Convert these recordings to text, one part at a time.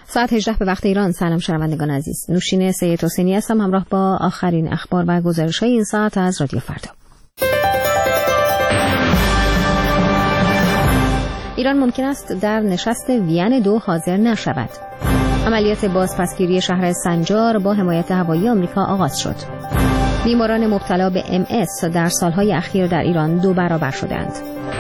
ساعت 18 به وقت ایران. سلام شنوندگان عزیز. نوشین سید حسینی هستم همراه با آخرین اخبار و گزارش‌های این ساعت از رادیو فردا. ایران ممکن است در نشست وین 2 حاضر نشود. عملیات بازپسگیری شهر سنجار با حمایت هوایی آمریکا آغاز شد. بیماران مبتلا به MS در سالهای اخیر در ایران 2 برابر شدند.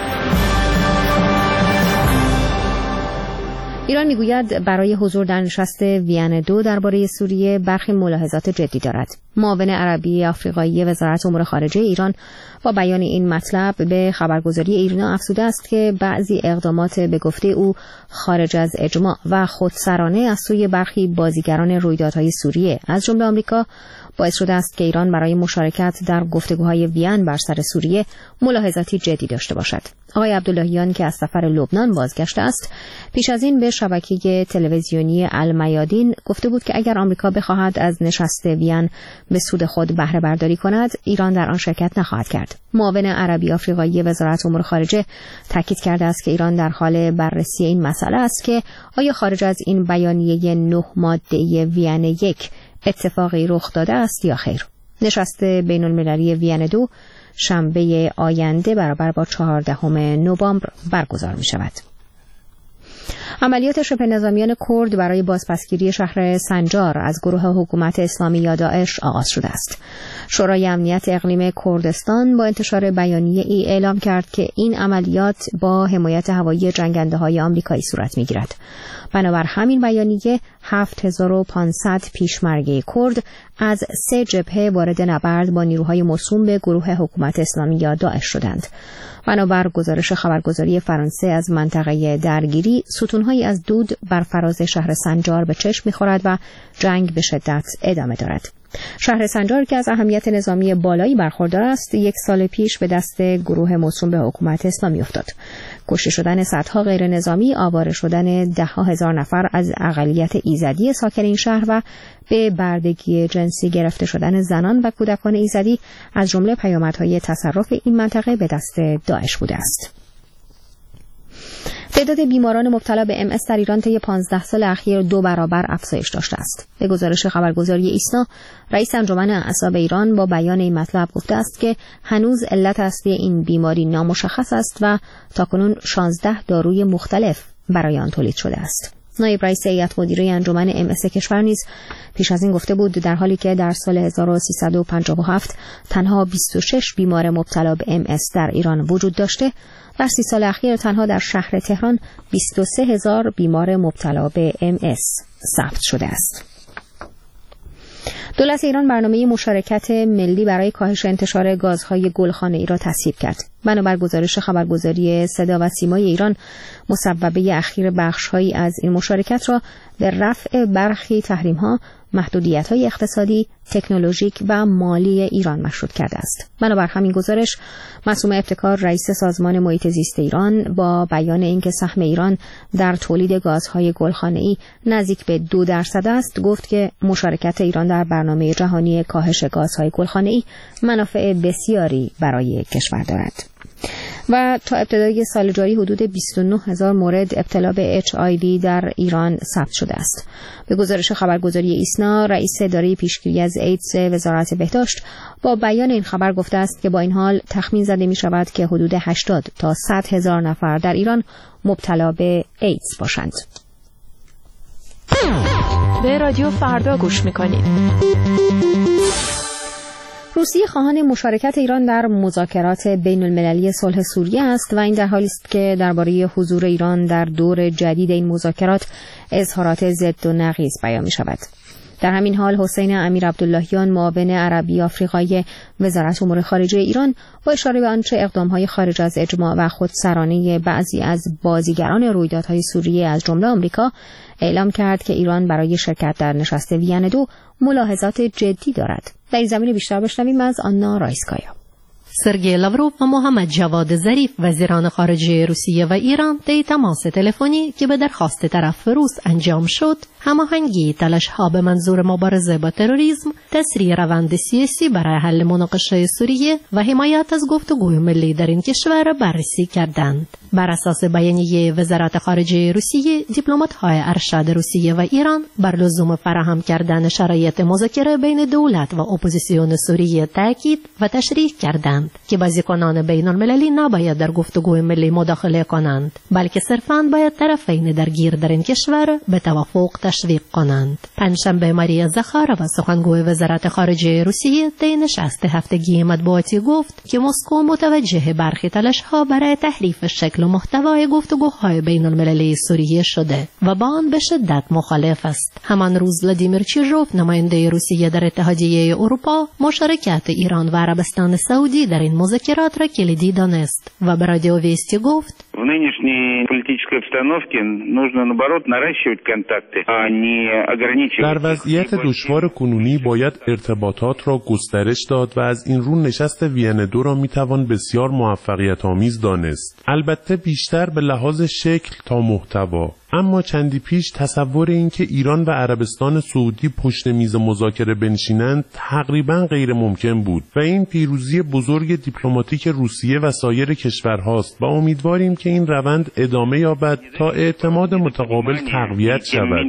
ایران میگوید برای حضور در نشست وین 2 درباره سوریه برخی ملاحظات جدی دارد. معاون عربی آفریقایی وزارت امور خارجه ایران با بیان این مطلب به خبرگزاری ایرنا افزوده است که بعضی اقدامات به گفته او خارج از اجماع و خودسرانه از سوی برخی بازیگران رویدادهای سوریه از جمله آمریکا باعث شده است که ایران برای مشارکت در گفتگوهای وین بر سر سوریه ملاحظاتی جدی داشته باشد. آقای عبداللهیان که از سفر لبنان بازگشته است، پیش از این به شبکه تلویزیونی المیادین گفته بود که اگر آمریکا بخواهد از نشست وین به سود خود بهره برداری کند، ایران در آن شرکت نخواهد کرد. معاون عربی آفریقایی وزارت امور خارجه تاکید کرده است که ایران در حال بررسی این مسئله است که آیا خارج از این بیانیه 9 ماده وین 1 اتفاقی رخ داده است یا خیر. نشست بین المللی وین 2 شنبه آینده برابر با 14 نوامبر برگزار می شود. عملیات شبه نظامیان کرد برای بازپسگیری شهر سنجار از گروه حکومت اسلامی یا داعش آغاز شده است. شورای امنیت اقلیم کردستان با انتشار بیانیه ای اعلام کرد که این عملیات با حمایت هوایی جنگنده‌های آمریکایی صورت می‌گیرد. بنابر همین بیانیه 7500 پیشمرگه کرد از 3 جبهه وارد نبرد با نیروهای موسوم به گروه حکومت اسلامی یا داعش شدند. بنابر گزارش خبرگزاری فرانسه از منطقه درگیری، ستونهایی از دود بر فراز شهر سنجار به چشم می‌خورد و جنگ به شدت ادامه دارد. شهر سنجار که از اهمیت نظامی بالایی برخوردار است، 1 سال پیش به دست گروه موسوم به حکومت اسلامی افتاد. کشته شدن صدها غیر نظامی، آواره شدن 10,000 نفر از اقلیت ایزدی ساکن این شهر و به بردگی جنسی گرفته شدن زنان و کودکان ایزدی از جمله پیامدهای تصرف این منطقه به دست داعش بوده است. تعداد بیماران مبتلا به MS در ایران طی 15 سال اخیر 2 برابر افزایش داشته است. به گزارش خبرگزاری ایسنا، رئیس انجمن اعصاب ایران با بیان این مطلب گفته است که هنوز علت اصلی این بیماری نامشخص است و تاکنون 16 داروی مختلف برای آن تولید شده است. نایب رئیس هیئت مدیره انجمن MS کشور نیز پیش از این گفته بود در حالی که در سال 1357 تنها 26 بیمار مبتلا به MS در ایران وجود داشته، در 30 سال اخیر تنها در شهر تهران 23,000 بیمار مبتلا به MS ثبت شده است. دولت ایران برنامه مشارکت ملی برای کاهش انتشار گازهای گلخانه‌ای را تصویب کرد. بنابر گزارش خبرگزاری صدا و سیمای ایران، مصوبه اخیر بخش‌هایی از این مشارکت را به رفع برخی تحریم‌ها، محدودیت‌های اقتصادی، تکنولوژیک و مالی ایران مشروط کرده است. بنابر همین گزارش، معصومه ابتکار رئیس سازمان محیط زیست ایران با بیان اینکه سهم ایران در تولید گازهای گلخانه‌ای نزدیک به 2% است، گفت که مشارکت ایران در برنامه جهانی کاهش گازهای گلخانه‌ای منافع بسیاری برای کشور دارد. و تا ابتدای سال جاری حدود 29,000 مورد ابتلا به HIV در ایران ثبت شده است. به گزارش خبرگزاری ایسنا، رئیس اداره پیشگیری از ایدز وزارت بهداشت با بیان این خبر گفته است که با این حال تخمین زده می شود که حدود 80 تا 100,000 نفر در ایران مبتلا به ایدز باشند. به رادیو فردا گوش می‌کنید. روسیه خواهان مشارکت ایران در مذاکرات بین المللی صلح سوریه است و این در حالی است که درباره حضور ایران در دور جدید این مذاکرات اظهارات ضد و نقیض بیان می شود. در همین حال حسین امیر عبداللهیان، معاون عربی آفریقایی وزارت امور خارجه ایران، با اشاره به آنچه اقدام‌های خارج از اجماع و خودسرانه بعضی از بازیگران رویدادهای سوریه از جمله آمریکا اعلام کرد که ایران برای شرکت در نشست وین 2 ملاحظات جدی دارد. در این زمینه بیشتر بشنویم از آنا رایسکایا. سرگئی لاوروف و محمد جواد ظریف وزیران خارجه روسیه و ایران طی تماس تلفنی که به درخواست طرف روس انجام شد، هماهنگی تلاش‌ها به منظور مبارزه با تروریسم، تسریع روند سیاسی برای حل مناقشه سوریه و حمایت از گفتگوی ملی در این کشور بررسی کردند. بر اساس بیانیه وزارت خارجه روسیه، دیپلمات‌های ارشد روسیه و ایران بر لزوم فراهم کردن شرایط مذاکره بین دولت و اپوزیسیون سوریه تاکید و تشریح کردند که بازیکنان بین‌المللی نباید در گفتگوی ملی مداخله کنند، بلکه صرفاً باید طرفین درگیر در این کشور به توافق تشویق کنند. پنجشنبه ماریا زخارova سخنگوی وزارت خارجه روسیه طی نشست هفتگی مطبوعاتی گفت که مسکو متوجه برخی تلاش‌ها برای تحریف شکل و محتوای گفتگوهای بین‌المللی سوریه شده و با آن به شدت مخالف است. همان روز ولادیمیر چیژوف نماینده روسیه در اتحادیه اروپا مشارکت ایران و عربستان سعودی در این مذاکرات را کلیدی دانست و به رادیو ویستی گفت: В нынешней политической обстановке нужно наоборот наращивать контакты, а не ограничивать. در وضعیت دشوار کنونی باید ارتباطات را گسترش داد و از این رو نشست وین 2 را میتوان بسیار موفقیت آمیز دانست. البته بیشتر به لحاظ شکل تا محتوا. اما چندی پیش تصور این که ایران و عربستان سعودی پشت میز مذاکره بنشینند تقریباً غیر ممکن بود و این پیروزی بزرگ دیپلماتیک روسیه و سایر کشورهاست و امیدواریم که این روند ادامه یابد تا اعتماد متقابل تقویت شود.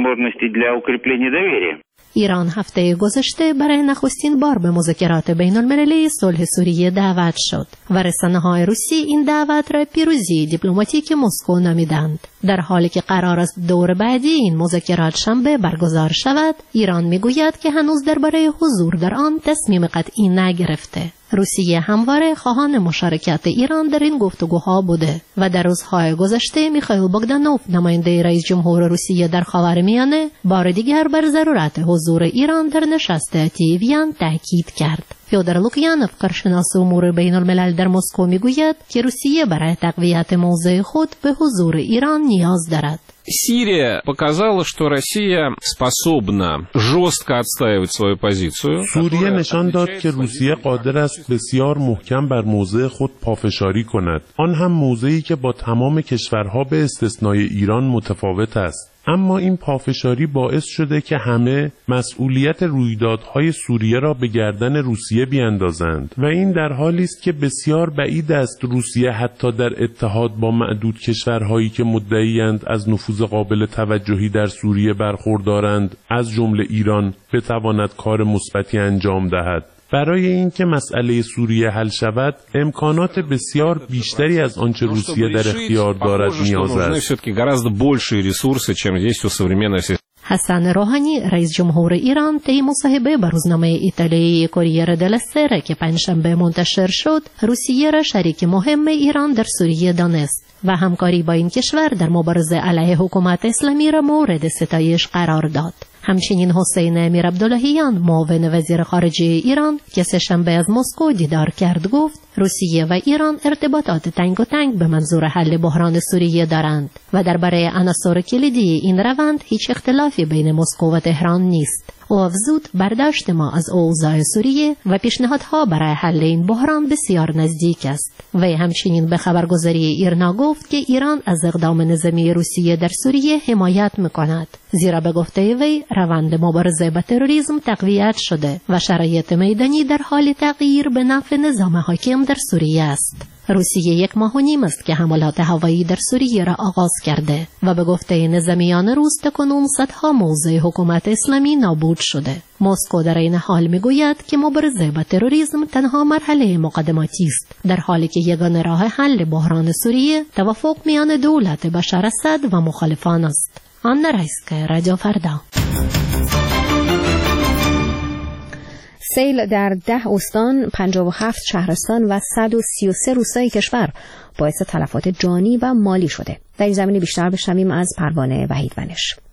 ایران هفته گذشته برای نخستین بار به مذاکرات بین‌المللی صلح سوریه دعوت شد و رسانه‌های روسی این دعوت را پیروزی دیپلماتیک مسکو نامیدند. در حالی که قرار است دور بعدی این مذاکرات شنبه برگزار شود، ایران میگوید که هنوز درباره حضور در آن تصمیم قطعی نگرفته. روسیه همواره خواهان مشارکت ایران در این گفتگوها بوده و در روزهای گذشته میخائیل بogdanov نماینده رئیس جمهور روسیه در خاورمیانه بار دیگر بر ضرورت حضور ایران در نشست وین تاکید کرد. فیودور لوکیانوف کارشناس امور بین الملل در مسکو میگوید که روسیه برای تقویت موضع خود به حضور ایران نیاز دارد. Сирия показала, что Россия способна жестко отстаивать свою позицию. سوریه نشان داد که روسیه قادر است بسیار محکم بر موضع خود پافشاری کند. آن هم موضعی که با تمام کشورها به استثنای ایران متفاوت است. اما این پافشاری باعث شده که همه مسئولیت رویدادهای سوریه را به گردن روسیه بیاندازند و این در حالی است که بسیار بعید است روسیه حتی در اتحاد با معدود کشورهایی که مدعی‌اند از نفوذ قابل توجهی در سوریه برخوردارند از جمله ایران بتواند کار مثبتی انجام دهد. برای اینکه مسئله سوریه حل شود امکانات بسیار بیشتری از آنچه روسیه در اختیار دارد نیاز است. حسن روحانی رئیس جمهور ایران طی مصاحبه با روزنامه ایتالیایی کوریر دلا سرا که پنجشنبه منتشر شد، روسیه را شریک مهم ایران در سوریه دانست و همکاری با این کشور در مبارزه علیه حکومت اسلامی را مورد ستایش قرار داد. همچنین حسین امیر عبداللهیان معاون وزیر خارجه ایران که سه‌شنبه از مسکو دیدار کرد گفت روسیه و ایران ارتباطات تنگ به منظور حل بحران سوریه دارند و درباره عناصر کلیدی این روند هیچ اختلافی بین مسکو و تهران نیست. او افزود برداشت ما از اوضاع سوریه و پیشنهادها برای حل این بحران بسیار نزدیک است. وی همچنین به خبرگزاری ایرنا گفت که ایران از اقدام نظامی روسیه در سوریه حمایت می‌کند، زیرا به گفته وی روند مبارزه با تروریسم تقویت شده و شرایط میدانی در حال تغییر به نفع نظام حاکم در سوریه است. روسیه 1 ماه و نیم است که حملات هوایی در سوریه را آغاز کرده و به گفته نظامیان روس تاکنون صدها موضع حکومت اسلامی نابود شده. مسکو در این حال میگوید که مبارزه با تروریسم تنها مرحله مقدماتی است، در حالی که یگانه راه حل بحران سوریه توافق میان دولت بشار اسد و مخالفان است. آن رایسکا، رادیو فردا. سیل در 10 استان، 57 شهرستان و 133 روستای کشور باعث تلفات جانی و مالی شده. در این زمینه بیشتر بشنویم از پروانه وحیدونش.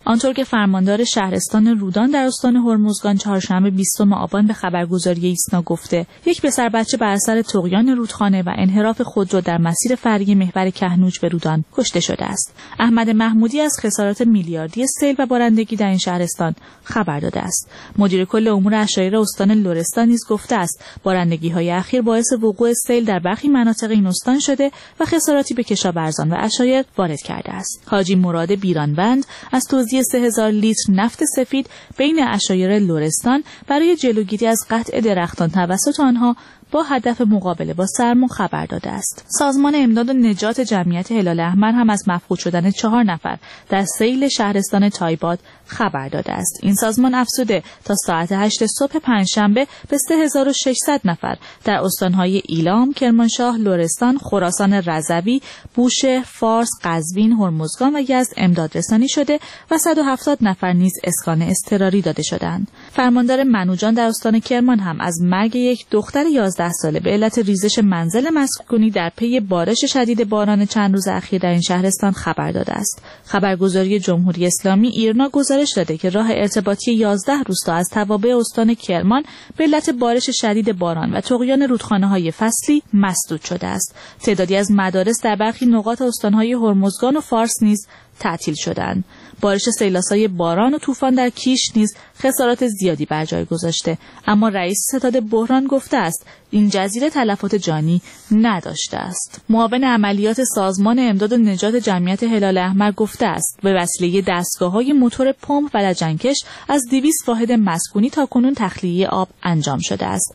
آنطور که فرماندار شهرستان رودان در استان هرمزگان چهارشنبه 20 آبان به خبرگزاری ایسنا گفته، یک پسر بچه بر اثر طغیان رودخانه و انحراف خودرو در مسیر فرعی محور کهنوج به رودان کشته شده است. احمد محمودی از خسارات میلیاردی سیل و بارندگی در این شهرستان خبر داده است. مدیر کل امور عشایر استان لرستان نیز گفته است بارندگی‌های اخیر باعث وقوع سیل در برخی مناطق این استان شده و خساراتی به کشاورزان و عشایر وارد کرده است. حاجی مراد بیرانوند از توزیع 3000 لیتر نفت سفید بین عشایر لرستان برای جلوگیری از قطع درختان توسط آنها با هدف مقابله با سرما خبر داده است. سازمان امداد و نجات جمعیت هلال احمر هم از مفقود شدن 4 نفر در سیل شهرستان تایباد خبر داده است. این سازمان افزوده تا ساعت 8 صبح پنجشنبه به 3600 نفر در استانهای ایلام، کرمانشاه، لرستان، خراسان رضوی، بوشهر، فارس، قزوین، هرمزگان و یزد امداد رسانی شده و 170 نفر نیز اسکان اضطراری داده شدند. فرماندار منوجان در استان کرمان هم از مرگ یک دختر 11 ساله به علت ریزش منزل مسکونی در پی بارش شدید باران چند روز اخیر در این شهرستان خبر داده است. خبرگزاری جمهوری اسلامی ایرنا گزارش داده که راه ارتباطی 11 روستا از توابع استان کرمان به علت بارش شدید باران و طغیان رودخانه‌های فصلی مسدود شده است. تعدادی از مدارس در برخی نقاط استان‌های هرمزگان و فارس نیز تعطیل شدند. بارش سیلاسای باران و طوفان در کیش نیز خسارات زیادی بر جای گذاشته، اما رئیس ستاد بحران گفته است این جزیره تلفات جانی نداشته است. معاون عملیات سازمان امداد و نجات جمعیت هلال احمر گفته است به وسیله دستگاه‌های موتور پمپ و لجنکش از 200 واحد مسکونی تاکنون تخلیه آب انجام شده است.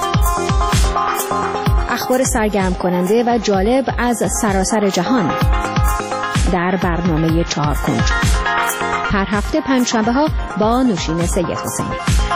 اخبار سرگرم کننده و جالب از سراسر جهان در برنامه 4 کنج. هر هفته پنجشنبه ها با نوشین سید حسینی.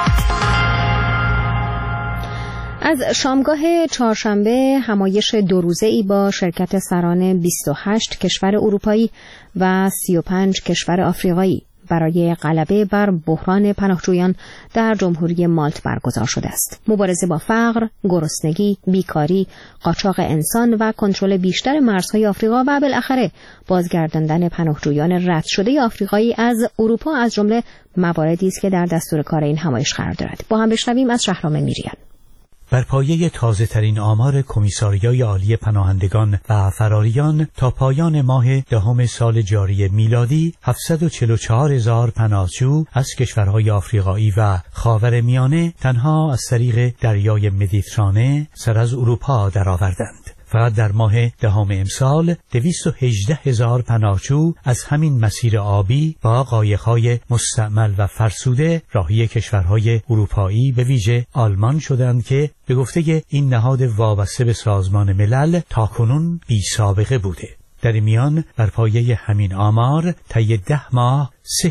از شامگاه چهارشنبه همایش 2 روزه‌ای با شرکت سران 28 کشور اروپایی و 35 کشور آفریقایی برای غلبه بر بحران پناهجویان در جمهوری مالت برگزار شده است. مبارزه با فقر، گرسنگی، بیکاری، قاچاق انسان و کنترل بیشتر مرزهای آفریقا و بالاخره بازگرداندن پناهجویان رد شده آفریقایی از اروپا از جمله مواردی است که در دستور کار این همایش قرار دارد. با هم بشنویم از شهرام میریان. بر پایه تازه‌ترین آمار کمیساریای عالی پناهندگان و فراریان تا پایان ماه دهم سال جاری میلادی 744,000 پناهجو از کشورهای آفریقایی و خاورمیانه تنها از طریق دریای مدیترانه سر از اروپا درآوردند. فقط در ماه دهم امسال 218,000 پناهجو از همین مسیر آبی با قایق‌های مستعمل و فرسوده راهی کشورهای اروپایی به ویژه آلمان شدند که به گفته این نهاد وابسته به سازمان ملل تاکنون بی سابقه بوده. در میان بر پایه همین آمار طی 10 ماه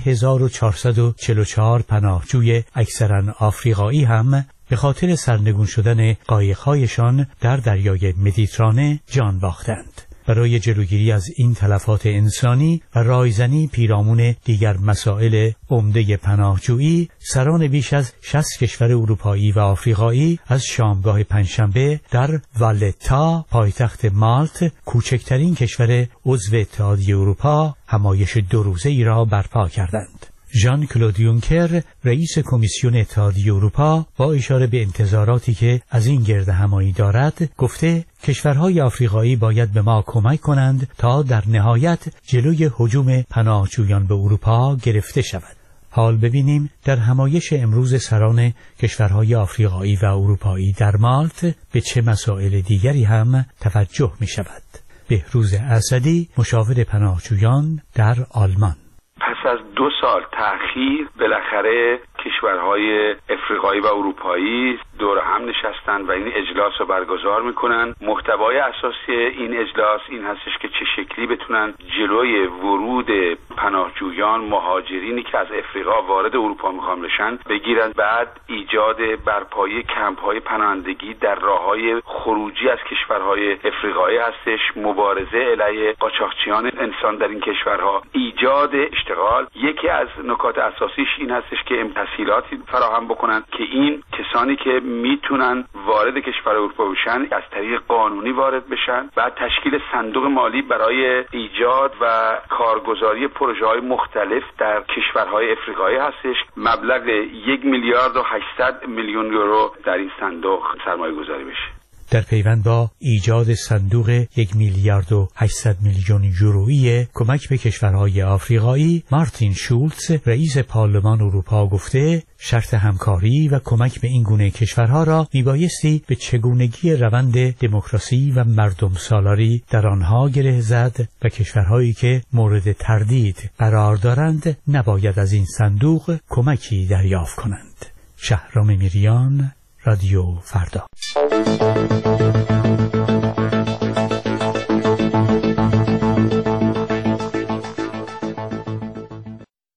3444 پناهجوی اکثرا آفریقایی هم به خاطر سرنگون شدن قایق‌هایشان در دریای مدیترانه جان باختند. برای جلوگیری از این تلفات انسانی و رایزنی پیرامون دیگر مسائل عمده پناهجویی، سران بیش از 60 کشور اروپایی و آفریقایی از شامگاه پنجشنبه در والتا، پایتخت مالت، کوچکترین کشور عضو اتحادیه اروپا، همایش 2 روزه‌ای را برپا کردند. ژان کلود یونکر، رئیس کمیسیون اتحادیه اروپا، با اشاره به انتظاراتی که از این گردهمایی دارد، گفته کشورهای آفریقایی باید به ما کمک کنند تا در نهایت جلوی هجوم پناهجویان به اروپا گرفته شود. حال ببینیم در همایش امروز سران کشورهای آفریقایی و اروپایی در مالت به چه مسائل دیگری هم توجه می شود. بهروز اسدی، مشاور پناهجویان در آلمان: پس از 2 سال تأخیر بالاخره کشورهای افریقایی و اروپایی دور هم نشستن و این اجلاس رو برگزار میکنن. محتوای اساسی این اجلاس این هستش که چه شکلی بتونن جلوی ورود پناهجویان، مهاجرینی که از افریقا وارد اروپا میخوان بشن بگیرن. بعد ایجاد برپایی کمپ‌های پناهندگی در راههای خروجی از کشورهای افریقایی هستش، مبارزه علیه قاچاقچیان انسان در این کشورها، ایجاد اشتغال. یکی از نکات اساسیش این هستش که تسهیلاتی فراهم بکنن که این کسانی که میتونن وارد کشور اروپا بشن از طریق قانونی وارد بشن و تشکیل صندوق مالی برای ایجاد و کارگزاری پروژه‌های مختلف در کشورهای افریقایی هستش. مبلغ 1,800,000,000 یورو در این صندوق سرمایه گذاری بشه. در پیوند با ایجاد صندوق 1,800,000,000 یورویی کمک به کشورهای آفریقایی، مارتین شولتز رئیس پارلمان اروپا گفته شرط همکاری و کمک به این گونه کشورها را میبایستی به چگونگی روند دموکراسی و مردم سالاری در آنها گره زد و کشورهایی که مورد تردید قرار دارند نباید از این صندوق کمکی دریافت کنند. شهرام میریان، رادیو فردا.